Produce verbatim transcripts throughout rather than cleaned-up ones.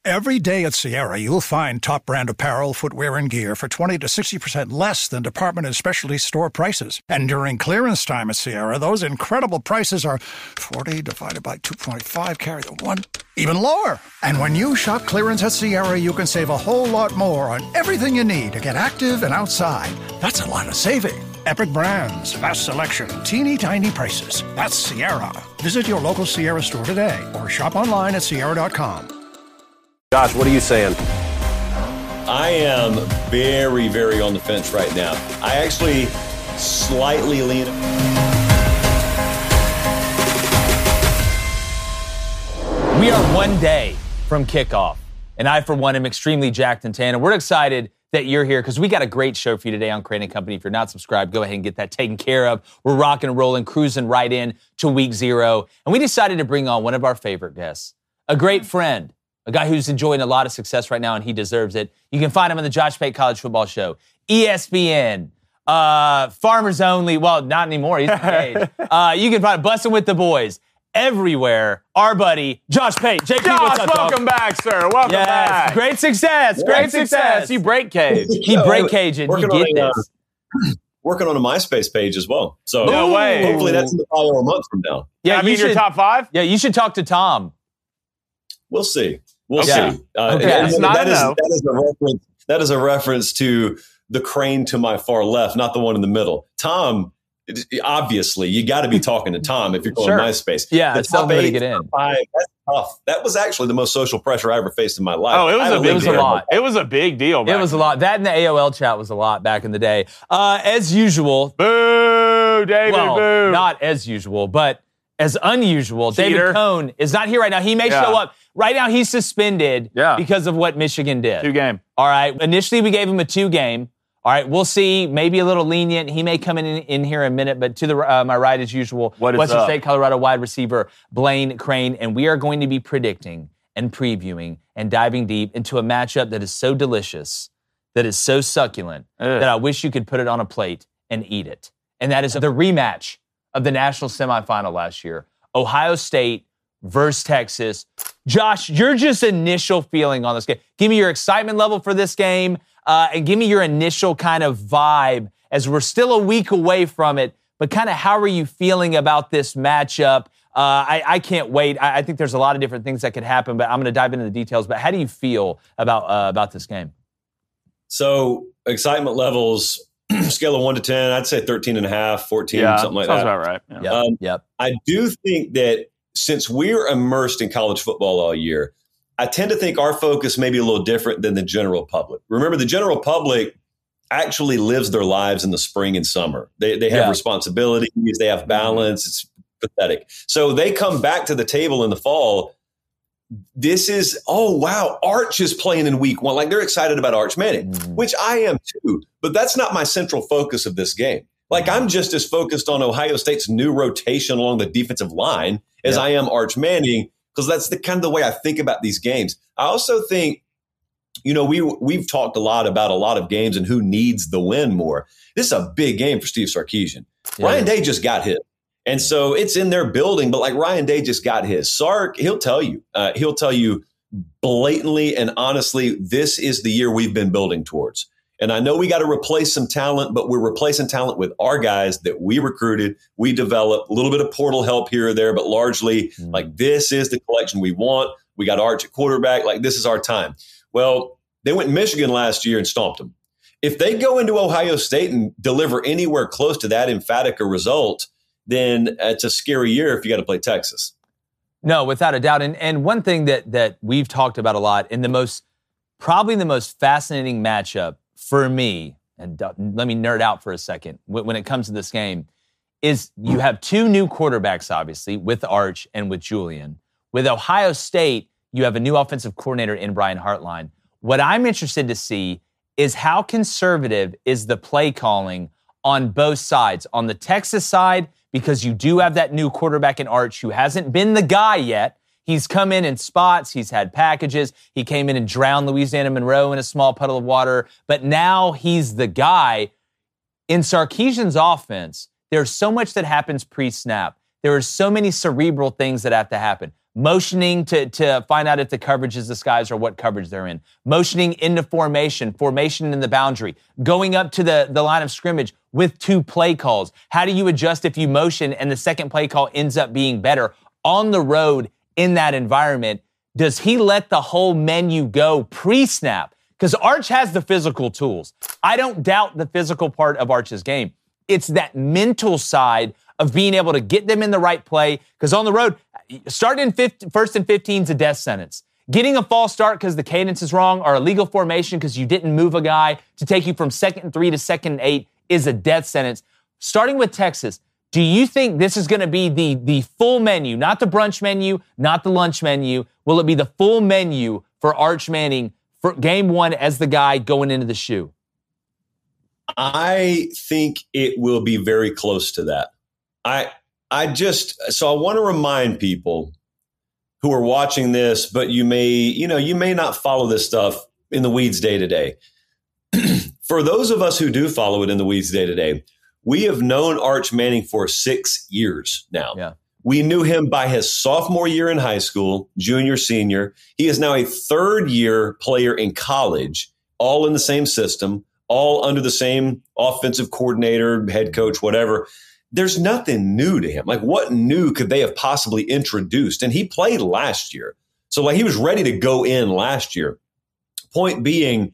Every day at Sierra, you'll find top brand apparel, footwear, and gear for twenty to sixty percent less than department and specialty store prices. And during clearance time at Sierra, those incredible prices are forty divided by two point five, carry the one, even lower. And when you shop clearance at Sierra, you can save a whole lot more on everything you need to get active and outside. That's a lot of saving. Epic brands, vast selection, teeny tiny prices. That's Sierra. Visit your local Sierra store today or shop online at Sierra dot com. Josh, what are you saying? I am very, very on the fence right now. I actually slightly lean. We are one day from kickoff, and I, for one, am extremely jacked and tan, and we're excited that you're here because we got a great show for you today on Crane and Company. If you're not subscribed, go ahead and get that taken care of. We're rocking and rolling, cruising right in to week zero, and we decided to bring on one of our favorite guests, a great friend, a guy who's enjoying a lot of success right now, and he deserves it. You can find him on the Josh Pate College Football Show, E S P N, uh, Farmers Only. Well, not anymore. He's engaged. uh, you can find him Bussin' with the Boys everywhere. Our buddy, Josh Pate. J P, Josh, what's up, welcome dog? back, sir. Welcome yes, back. Great success. Great, Great success. success. You break cage. He break cage it. You get on, this. Uh, working on a MySpace page as well. So no way. Hopefully that's in the bio a month from now. Yeah, I mean, you should, your top five? Yeah, you should talk to Tom. We'll see. We'll Okay. see. Uh, Okay. and- That's and not that, a is, no. that, is a reference, that is a reference to the crane to my far left, not the one in the middle. Tom, it- obviously, you got to be talking to Tom if you're going Sure. MySpace. Yeah, the it's somebody to get in. top five, that's tough. That was actually the most social pressure I ever faced in my life. Oh, it was I a had big was a deal. lot. It was a big deal. It back was a then. lot. That and the A O L chat was a lot back in the day. Uh, as usual, Boo, David, well, boo. not as usual, but as unusual, Cheater. David Cohn is not here right now. He may Yeah. show up. Right now, he's suspended Yeah. because of what Michigan did. Two game. All right. Initially, we gave him a two game. All right. We'll see. Maybe a little lenient. He may come in in here in a minute, but to the uh, my right, as usual, What is Western up? State, Colorado wide receiver Blaine Crane. And we are going to be predicting and previewing and diving deep into a matchup that is so delicious, that is so succulent, Ugh. that I wish you could put it on a plate and eat it. And that is the rematch of the national semifinal last year. Ohio State versus Texas. Josh, your just initial feeling on this game. Give me your excitement level for this game, uh, and give me your initial kind of vibe as we're still a week away from it, but kind of how are you feeling about this matchup? Uh, I, I can't wait. I, I think there's a lot of different things that could happen, but I'm going to dive into the details. But how do you feel about uh, about this game? So excitement levels, scale of one to ten, I'd say thirteen and a half, fourteen, Yeah, something like sounds that. about right. Yeah. Yep, Um, yep. I do think that since we're immersed in college football all year, I tend to think our focus may be a little different than the general public. Remember, the general public actually lives their lives in the spring and summer. They, they have Yeah. responsibilities, they have balance. It's pathetic. So they come back to the table in the fall. This is, oh, wow, Arch is playing in week one. Like they're excited about Arch Manning, Mhm. which I am too. But that's not my central focus of this game. Like I'm just as focused on Ohio State's new rotation along the defensive line as Yeah. I am Arch Manning, because that's the kind of the way I think about these games. I also think, you know, we we've talked a lot about a lot of games and who needs the win more. This is a big game for Steve Sarkisian. Yeah. Ryan Day just got hit. And so it's in their building, but like Ryan Day just got his. Sark, he'll tell you, uh, he'll tell you blatantly and honestly, this is the year we've been building towards. And I know we got to replace some talent, but we're replacing talent with our guys that we recruited, we developed, a little bit of portal help here or there, but largely Mm. like this is the collection we want. We got Arch at quarterback. Like this is our time. Well, they went to Michigan last year and stomped them. If they go into Ohio State and deliver anywhere close to that emphatic a result, then it's a scary year if you got to play Texas. No, without a doubt. And and one thing that that we've talked about a lot, and the most, probably the most fascinating matchup for me, and uh, let me nerd out for a second, when, when it comes to this game, is you have two new quarterbacks, obviously, with Arch and with Julian. With Ohio State, you have a new offensive coordinator in Brian Hartline. What I'm interested to see is how conservative is the play calling on both sides. On the Texas side, because you do have that new quarterback in Arch who hasn't been the guy yet. He's come in in spots. He's had packages. He came in and drowned Louisiana Monroe in a small puddle of water. But now he's the guy. In Sarkisian's offense, there's so much that happens pre-snap. There are so many cerebral things that have to happen. motioning to, to find out if the coverage is disguised or what coverage they're in, motioning into formation, formation in the boundary, going up to the, the line of scrimmage with two play calls. How do you adjust if you motion and the second play call ends up being better on the road in that environment? Does he let the whole menu go pre-snap? Because Arch has the physical tools. I don't doubt the physical part of Arch's game. It's that mental side of being able to get them in the right play. Because on the road, starting in fifty, first and fifteen is a death sentence. Getting a false start because the cadence is wrong or illegal formation because you didn't move a guy to take you from second and three to second and eight is a death sentence. Starting with Texas, do you think this is going to be the, the full menu, not the brunch menu, not the lunch menu? Will it be the full menu for Arch Manning for game one as the guy going into the shoe? I think it will be very close to that. I I just so I want to remind people who are watching this, but you may, you know, you may not follow this stuff in the weeds day to day. For those of us who do follow it in the weeds day to day, we have known Arch Manning for six years now. Yeah. We knew him by his sophomore year in high school, junior, senior. He is now a third year player in college, all in the same system, all under the same offensive coordinator, head coach, whatever. There's nothing new to him. Like, what new could they have possibly introduced? And he played last year. So like he was ready to go in last year. Point being,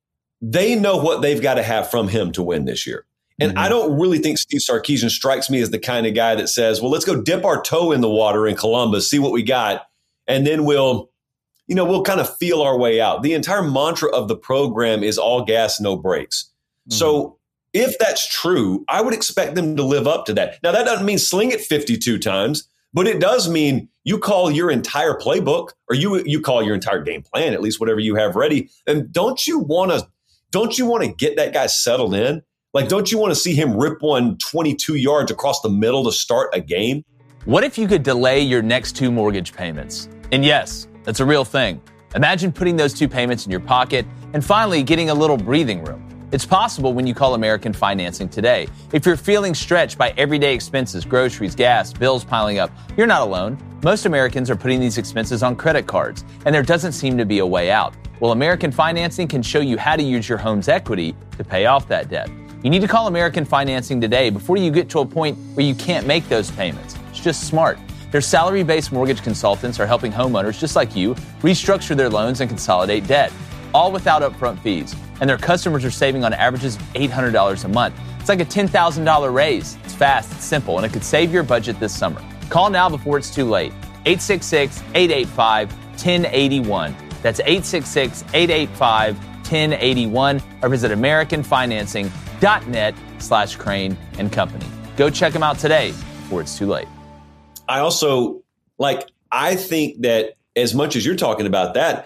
they know what they've got to have from him to win this year. And mm-hmm. I don't really think Steve Sarkisian strikes me as the kind of guy that says, well, let's go dip our toe in the water in Columbus, see what we got, and then we'll, you know, we'll kind of feel our way out. The entire mantra of the program is all gas, no brakes. Mm-hmm. So if that's true, I would expect them to live up to that. Now, that doesn't mean sling it fifty-two times, but it does mean you call your entire playbook or you you call your entire game plan, at least whatever you have ready. And don't you want to don't you want to get that guy settled in? Like, don't you want to see him rip one twenty-two yards across the middle to start a game? What if you could delay your next two mortgage payments? And yes, that's a real thing. Imagine putting those two payments in your pocket and finally getting a little breathing room. It's possible when you call American Financing today. If you're feeling stretched by everyday expenses, groceries, gas, bills piling up, you're not alone. Most Americans are putting these expenses on credit cards, and there doesn't seem to be a way out. Well, American Financing can show you how to use your home's equity to pay off that debt. You need to call American Financing today before you get to a point where you can't make those payments. It's just smart. Their salary-based mortgage consultants are helping homeowners just like you restructure their loans and consolidate debt, all without upfront fees. And their customers are saving on averages of eight hundred dollars a month. It's like a ten thousand dollars raise. It's fast, it's simple, and it could save your budget this summer. Call now before it's too late. eight six six, eight eight five, one zero eight one. That's eight six six, eight eight five, one zero eight one. Or visit americanfinancing.net slash Crane and Company. Go check them out today before it's too late. I also, like, I think that as much as you're talking about that,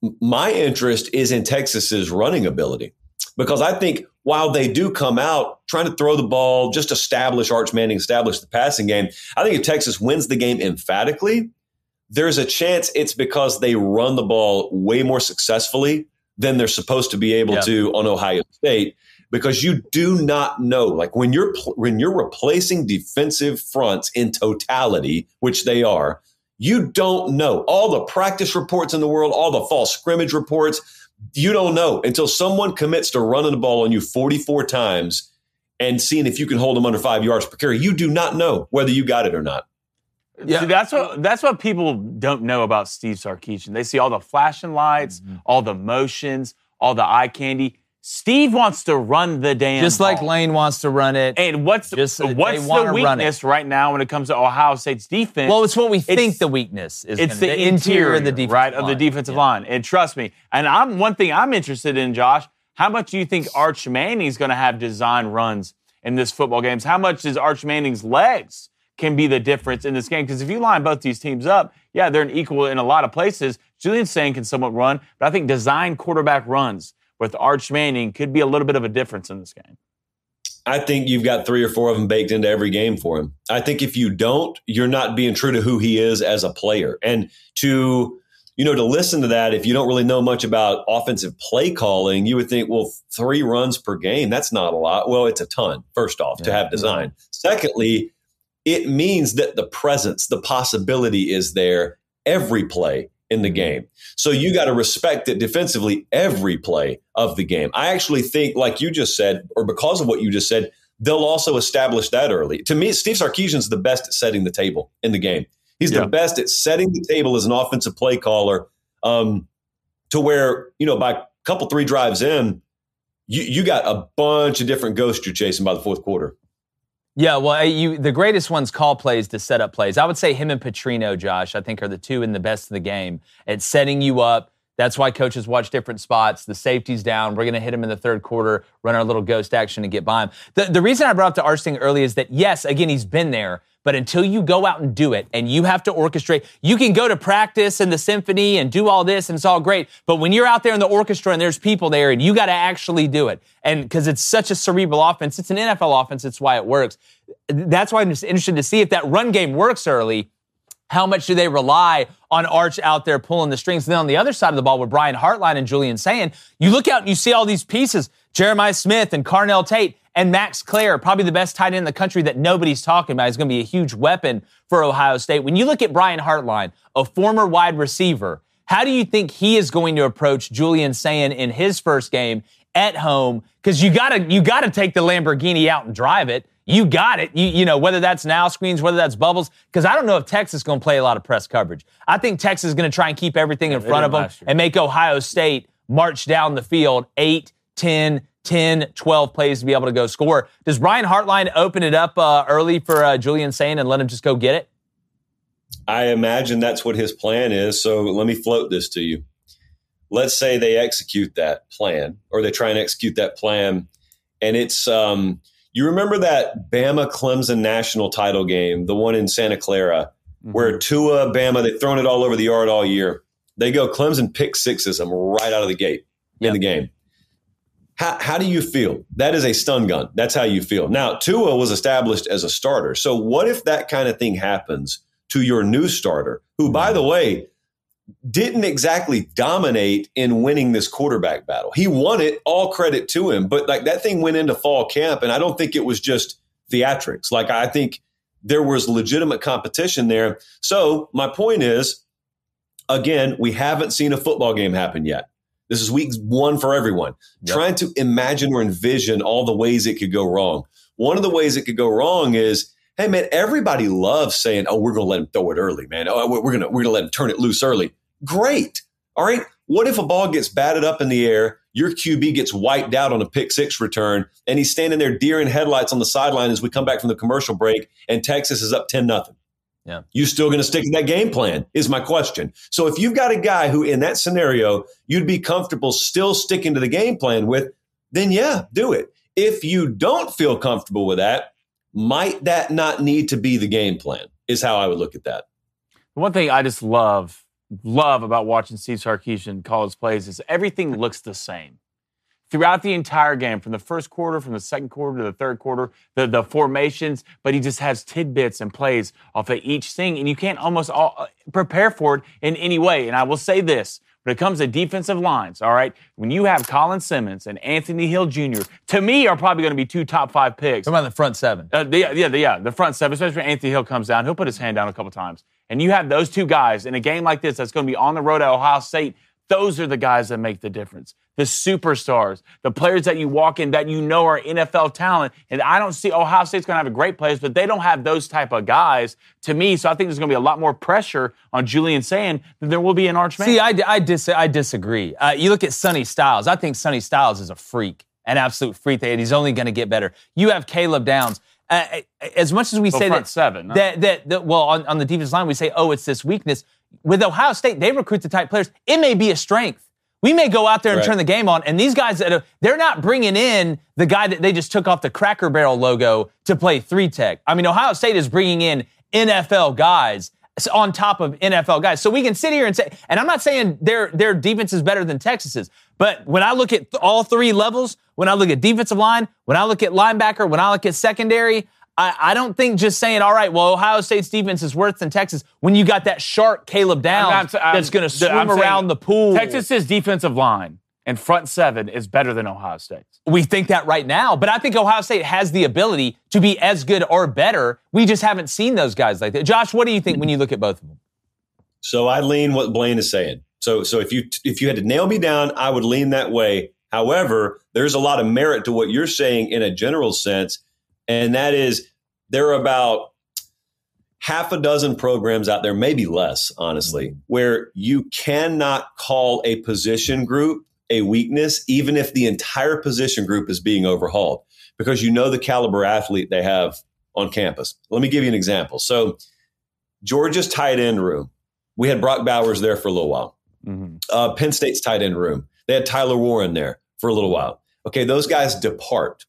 my interest is in Texas's running ability, because I think while they do come out trying to throw the ball, just establish Arch Manning, establish the passing game, I think if Texas wins the game emphatically, there's a chance it's because they run the ball way more successfully than they're supposed to be able yeah. to on Ohio State, because you do not know, like when you're when you're replacing defensive fronts in totality, which they are. You don't know. All the practice reports in the world, all the fall scrimmage reports, you don't know until someone commits to running the ball on you forty-four times and seeing if you can hold them under five yards per carry. You do not know whether you got it or not. Yeah, see, that's what that's what people don't know about Steve Sarkisian. They see all the flashing lights, mm-hmm. all the motions, all the eye candy. Steve wants to run the damn Just ball. like Lane wants to run it. And what's, Just, what's the weakness right now when it comes to Ohio State's defense? Well, it's what we think the weakness is. It's gonna, the, the interior, interior of the defensive right, line. of the defensive yeah. line. And trust me, and I'm one thing I'm interested in, Josh, how much do you think Arch Manning's going to have design runs in this football game? How much is Arch Manning's legs can be the difference in this game? Because if you line both these teams up, yeah, they're an equal in a lot of places. Julian Sain can somewhat run, but I think design quarterback runs with Arch Manning could be a little bit of a difference in this game. I think you've got three or four of them baked into every game for him. I think if you don't, you're not being true to who he is as a player. And to, you know, to listen to that, if you don't really know much about offensive play calling, you would think, well, three runs per game, that's not a lot. Well, it's a ton, first off, yeah. to have design. Mm-hmm. Secondly, it means that the presence, the possibility is there every play in the game. So you got to respect it defensively every play of the game. I actually think, like you just said, or because of what you just said, they'll also establish that early. To me, Steve Sarkisian's the best at setting the table in the game. He's yeah. the best at setting the table as an offensive play caller um, to where, you know, by a couple, three drives in, you, you got a bunch of different ghosts you're chasing by the fourth quarter. Yeah, well, you, the greatest ones call plays to set up plays. I would say him and Petrino, Josh, I think are the two in the best of the game at setting you up. That's why coaches watch different spots. The safety's down. We're going to hit him in the third quarter, run our little ghost action and get by him. The, the reason I brought up the Arch thing early is that, yes, again, he's been there, but until you go out and do it and you have to orchestrate, you can go to practice in the symphony and do all this and it's all great. But when you're out there in the orchestra and there's people there and you got to actually do it, and because it's such a cerebral offense, it's an N F L offense, it's why it works. That's why I'm just interested to see if that run game works early. How much do they rely on Arch out there pulling the strings? And then on the other side of the ball with Brian Hartline and Julian Sayin, you look out and you see all these pieces, Jeremiah Smith and Carnell Tate and Max Clare, probably the best tight end in the country that nobody's talking about. He's going to be a huge weapon for Ohio State. When you look at Brian Hartline, a former wide receiver, how do you think he is going to approach Julian Sayin in his first game at home? Because you gotta you gotta take the Lamborghini out and drive it. You got it. You, you know, whether that's now screens, whether that's bubbles, because I don't know if Texas is going to play a lot of press coverage. I think Texas is going to try and keep everything in front of them and make Ohio State march down the field eight, ten, ten, twelve plays to be able to go score. Does Brian Hartline open it up uh, early for uh, Julian Sayin and let him just go get it? I imagine that's what his plan is. So let me float this to you. Let's say they execute that plan, or they try and execute that plan, and it's um, – you remember that Bama-Clemson national title game, the one in Santa Clara, mm-hmm. where Tua, Bama, they've thrown it all over the yard all year. They go, Clemson pick sixes them right out of the gate yep. in the game. How, how do you feel? That is a stun gun. That's how you feel. Now, Tua was established as a starter. So what if that kind of thing happens to your new starter, who, by the way, didn't exactly dominate in winning this quarterback battle? He won it, all credit to him. But like that thing went into fall camp, and I don't think it was just theatrics. Like I think there was legitimate competition there. So my point is, again, we haven't seen a football game happen yet. This is week one for everyone. Yep. Trying to imagine or envision all the ways it could go wrong. One of the ways it could go wrong is, hey, man, everybody loves saying, oh, we're going to let him throw it early, man. Oh, we're going to we're going to let him turn it loose early. Great. All right. What if a ball gets batted up in the air, your Q B gets wiped out on a pick six return, and he's standing there deer in headlights on the sideline as we come back from the commercial break, and Texas is up ten nothing? Yeah. You still going to stick to that game plan is my question. So if you've got a guy who in that scenario you'd be comfortable still sticking to the game plan with, then yeah, do it. If you don't feel comfortable with that, might that not need to be the game plan is how I would look at that. One thing I just love, love about watching Steve Sarkisian call his plays is everything looks the same. Throughout the entire game, from the first quarter, from the second quarter to the third quarter, the, the formations, but he just has tidbits and plays off of each thing, and you can't almost all, prepare for it in any way. And I will say this, when it comes to defensive lines, all right, when you have Colin Simmons and Anthony Hill Junior, to me are probably going to be two top five picks. What about the front seven? Uh, the, yeah, the, yeah, the front seven, especially when Anthony Hill comes down. He'll put his hand down a couple times. And you have those two guys in a game like this that's going to be on the road at Ohio State. Those are the guys that make the difference. The superstars, the players that you walk in that you know are N F L talent. And I don't see Ohio State's going to have a great players, but they don't have those type of guys to me. So I think there's going to be a lot more pressure on Julian Sayin than there will be in Arch Manning. See, I, I, dis- I disagree. Uh, you look at Sonny Styles. I think Sonny Styles is a freak, an absolute freak, and he's only going to get better. You have Caleb Downs. Uh, as much as we well, say front that, seven, huh? that, that, that, well, on, on the defensive line, we say, oh, it's this weakness. With Ohio State, they recruit the type players. It may be a strength. We may go out there and right. turn the game on, and these guys, they're not bringing in the guy that they just took off the Cracker Barrel logo to play three tech. I mean, Ohio State is bringing in N F L guys on top of N F L guys. So we can sit here and say, and I'm not saying their their defense is better than Texas's, but when I look at all three levels, when I look at defensive line, when I look at linebacker, when I look at secondary, I, I don't think just saying, all right, well, Ohio State's defense is worse than Texas when you got that shark Caleb Downs I'm, I'm, that's going to swim I'm around the pool. Texas's defensive line and front seven is better than Ohio State's. We think that right now, but I think Ohio State has the ability to be as good or better. We just haven't seen those guys like that. Josh, what do you think when you look at both of them? So I lean what Blaine is saying. So so if you if you had to nail me down, I would lean that way. However, there's a lot of merit to what you're saying in a general sense, and that is there are about half a dozen programs out there, maybe less, honestly, where you cannot call a position group a weakness, even if the entire position group is being overhauled, because you know the caliber athlete they have on campus. Let me give you an example. So Georgia's tight end room, we had Brock Bowers there for a little while. Mm-hmm. Uh, Penn State's tight end room, they had Tyler Warren there for a little while. Okay, those guys depart.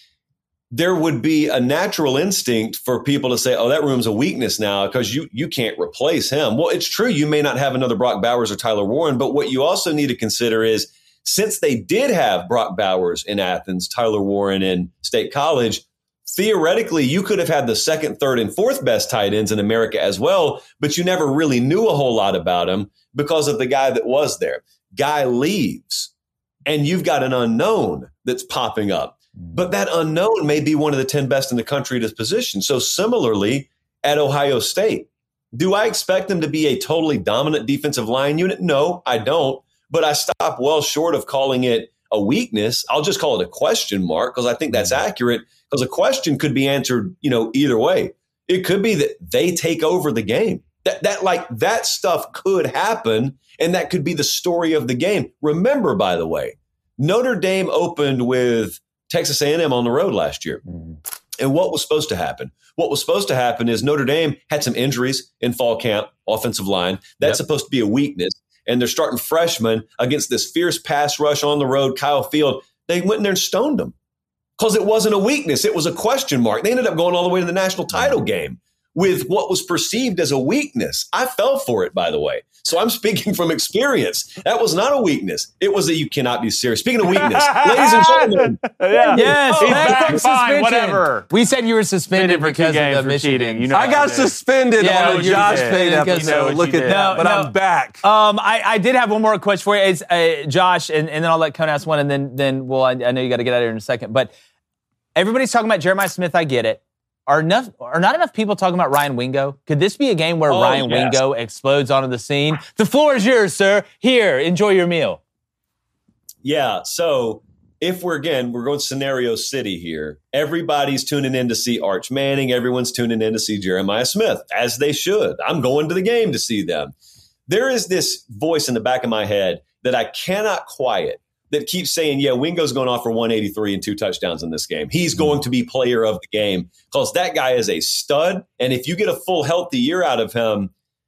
There would be a natural instinct for people to say, oh, that room's a weakness now because you you can't replace him. Well, it's true. You may not have another Brock Bowers or Tyler Warren, but what you also need to consider is since they did have Brock Bowers in Athens, Tyler Warren in State College, theoretically, you could have had the second, third, and fourth best tight ends in America as well, but you never really knew a whole lot about him because of the guy that was there. Guy leaves, and you've got an unknown that's popping up. But that unknown may be one of the ten best in the country at his position. So similarly, at Ohio State, do I expect them to be a totally dominant defensive line unit? No, I don't. But I stop well short of calling it a weakness. I'll just call it a question mark because I think that's accurate, because a question could be answered, you know, either way. It could be that they take over the game. That, that like that stuff could happen, and that could be the story of the game. Remember, by the way, Notre Dame opened with Texas A and M on the road last year. Mm-hmm. And what was supposed to happen? What was supposed to happen is Notre Dame had some injuries in fall camp, offensive line. That's yep. supposed to be a weakness. And they're starting freshmen against this fierce pass rush on the road, Kyle Field. They went in there and stoned them because it wasn't a weakness. It was a question mark. They ended up going all the way to the national title game with what was perceived as a weakness. I fell for it, by the way. So I'm speaking from experience. That was not a weakness. It was a you cannot be serious. Speaking of weakness, ladies and gentlemen. Yeah. Yes, oh, back, fine, whatever. We said you were suspended for because of the Michigan. You know I got suspended yeah, on the Josh Pate episode. You know Look at did. that. But no, I'm back. Um, I, I did have one more question for you. It's, uh, Josh, and, and then I'll let Cohn ask one, and then, then well, I, I know you got to get out of here in a second. But everybody's talking about Jeremiah Smith. I get it. Are enough? Are not enough people talking about Ryan Wingo? Could this be a game where oh, Ryan yes. Wingo explodes onto the scene? The floor is yours, sir. Here, enjoy your meal. Yeah. So if we're, again, we're going scenario city here, everybody's tuning in to see Arch Manning. Everyone's tuning in to see Jeremiah Smith, as they should. I'm going to the game to see them. There is this voice in the back of my head that I cannot quiet that keeps saying, yeah, Wingo's going off for one eighty-three and two touchdowns in this game. He's going to be player of the game because that guy is a stud. And if you get a full healthy year out of him,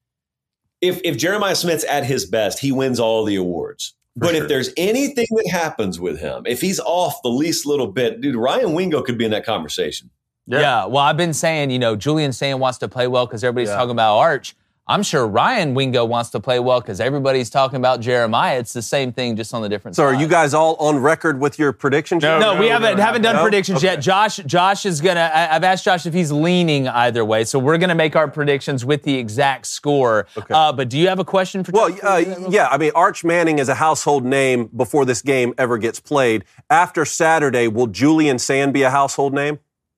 if, if Jeremiah Smith's at his best, he wins all the awards. For but sure. If there's anything that happens with him, if he's off the least little bit, dude, Ryan Wingo could be in that conversation. Yeah. yeah well, I've been saying, you know, Julian Sayin wants to play well because everybody's yeah. talking about Arch. I'm sure Ryan Wingo wants to play well because everybody's talking about Jeremiah. It's the same thing, just on the different so side. So are you guys all on record with your predictions? No, no, no we haven't no, haven't done no? predictions okay. yet. Josh Josh is going to – I've asked Josh if he's leaning either way. So we're going to make our predictions with the exact score. Okay. Uh, but do you have a question for Well, uh, yeah. I mean, Arch Manning is a household name before this game ever gets played. After Saturday, will Julian Sayin be a household name?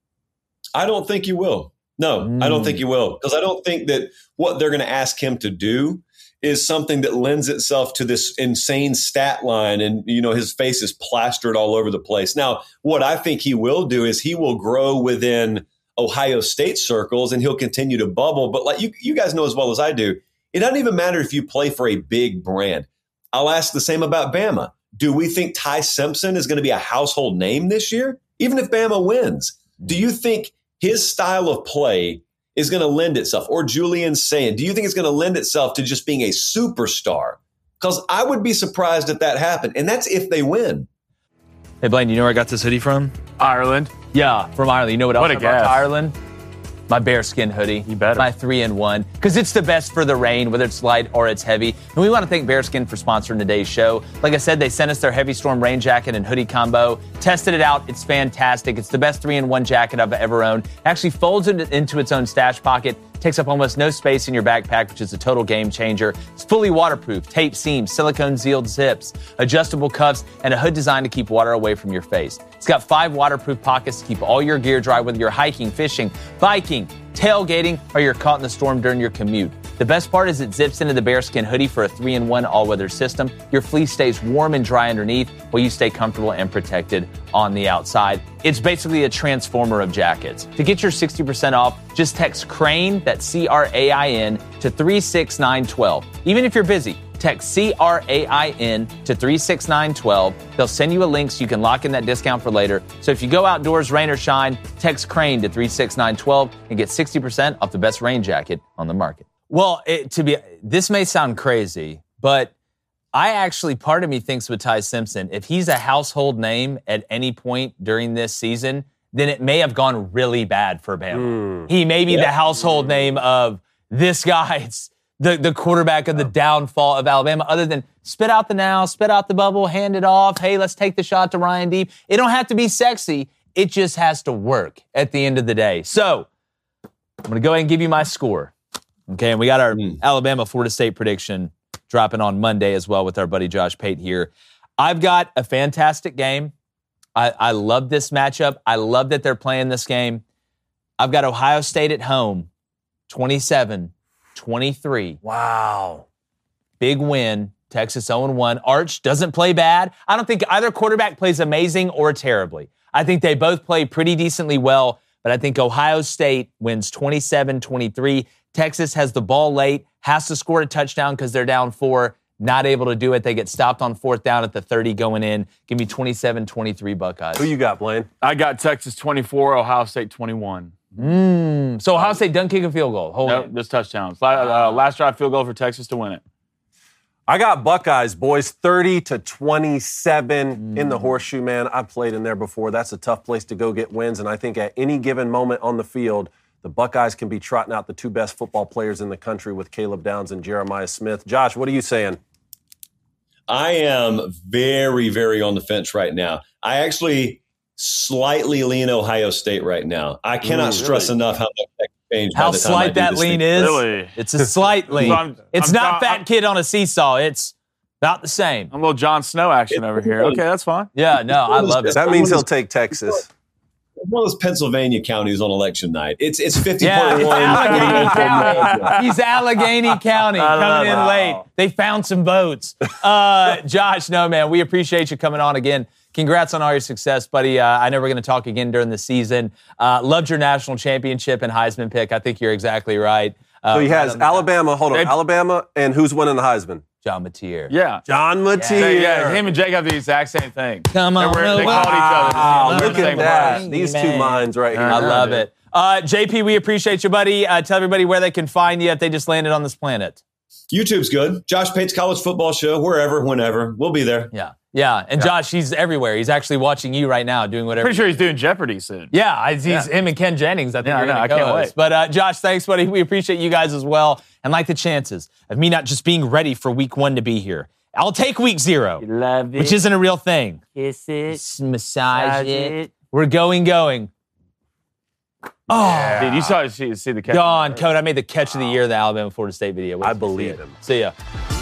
I don't think you will. No, mm. I don't think you will, because I don't think that what they're going to ask him to do is something that lends itself to this insane stat line, and you know his face is plastered all over the place. Now, what I think he will do is he will grow within Ohio State circles, and he'll continue to bubble. But like you, you guys know as well as I do, it doesn't even matter if you play for a big brand. I'll ask the same about Bama. Do we think Ty Simpson is going to be a household name this year, even if Bama wins? Do you think his style of play is going to lend itself, or Julian Sayin, do you think it's going to lend itself to just being a superstar? Because I would be surprised if that happened, and that's if they win. Hey, Blaine, you know where I got this hoodie from? Ireland. Yeah, from Ireland. You know what else what I brought to Ireland? My bearskin hoodie. You better. My three in one. Because it's the best for the rain, whether it's light or it's heavy. And we want to thank Bearskin for sponsoring today's show. Like I said, they sent us their Heavy Storm rain jacket and hoodie combo. Tested it out. It's fantastic. It's the best three in one jacket I've ever owned. It actually folds it into its own stash pocket. Takes up almost no space in your backpack, which is a total game changer. It's fully waterproof, tape seams, silicone sealed zips, adjustable cuffs, and a hood designed to keep water away from your face. It's got five waterproof pockets to keep all your gear dry, whether you're hiking, fishing, biking, tailgating, or you're caught in the storm during your commute. The best part is it zips into the Bearskin hoodie for a three in one all-weather system. Your fleece stays warm and dry underneath while you stay comfortable and protected on the outside. It's basically a transformer of jackets. To get your sixty percent off, just text CRANE, that's C R A I N, to three six nine one two. Even if you're busy, text C R A I N to three six nine one two. They'll send you a link so you can lock in that discount for later. So if you go outdoors, rain or shine, text CRANE to three six nine one two and get sixty percent off the best rain jacket on the market. Well, it, to be this may sound crazy, but I actually, part of me thinks with Ty Simpson, if he's a household name at any point during this season, then it may have gone really bad for Bama. Mm. He may be yep. the household name of this guy's the, the quarterback of the downfall of Alabama, other than spit out the now, spit out the bubble, hand it off. Hey, let's take the shot to Ryan Deep. It don't have to be sexy. It just has to work at the end of the day. So I'm going to go ahead and give you my score. Okay, and we got our mm. Alabama-Florida State prediction dropping on Monday as well with our buddy Josh Pate here. I've got a fantastic game. I, I love this matchup. I love that they're playing this game. I've got Ohio State at home, twenty-seven twenty-three. Wow. Big win. Texas oh and one. Arch doesn't play bad. I don't think either quarterback plays amazing or terribly. I think they both play pretty decently well, but I think Ohio State wins twenty-seven twenty-three. Texas has the ball late, has to score a touchdown because they're down four, not able to do it. They get stopped on fourth down at the thirty going in. Give me twenty-seven twenty-three Buckeyes. Who you got, Blaine? I got Texas twenty-four, Ohio State twenty-one. Mm. So Ohio State doesn't kick a field goal. Hold nope, on. Just touchdowns. Uh, last drive field goal for Texas to win it. I got Buckeyes, boys, thirty to twenty-seven mm. in the horseshoe, man. I've played in there before. That's a tough place to go get wins, and I think at any given moment on the field, the Buckeyes can be trotting out the two best football players in the country with Caleb Downs and Jeremiah Smith. Josh, what are you saying? I am very, very on the fence right now. I actually slightly lean Ohio State right now. I cannot mm, stress really? enough how much that can change. How by the time slight that lean is? Really? It's a slight lean. I'm, it's I'm, not I'm, fat I'm, kid on a seesaw. It's about the same. I'm a little Jon Snow action over here. Okay, that's fine. Yeah, no, I love it. That means he'll take Texas. It's one of those Pennsylvania counties on election night. It's it's fifty yeah, point one. Allegheny County. He's Allegheny County coming in late. They found some votes. Uh, Josh, no, man, we appreciate you coming on again. Congrats on all your success, buddy. Uh, I know we're going to talk again during the season. Uh, loved your national championship and Heisman pick. I think you're exactly right. Uh, so he has Alabama, hold on, they, Alabama, and who's winning the Heisman? John Mateer. Yeah. John Mateer. Yeah, yeah, him and Jake have the exact same thing. Come on. They, were, they wow. called each other. Wow, look at that. Way. These Man. two minds right here. I love it. Uh, J P, we appreciate you, buddy. Uh, tell everybody where they can find you if they just landed on this planet. YouTube's good. Josh Pate's College Football Show, wherever, whenever. We'll be there. Yeah. Yeah. And yeah. Josh, he's everywhere. He's actually watching you right now doing whatever. Pretty sure he's doing Jeopardy soon. Yeah. He's yeah. him and Ken Jennings. I think yeah, you're I, know, I can't wait. But uh, Josh, thanks, buddy. We appreciate you guys as well. And like the chances of me not just being ready for week one to be here. I'll take week zero, love it. Which isn't a real thing. Kiss it. Just massage it. it. We're going, going. Oh. Yeah. Dude, you saw see, see the catch. Gone, Code. I made the catch of the year, the Alabama-Florida State video. I believe him. See ya.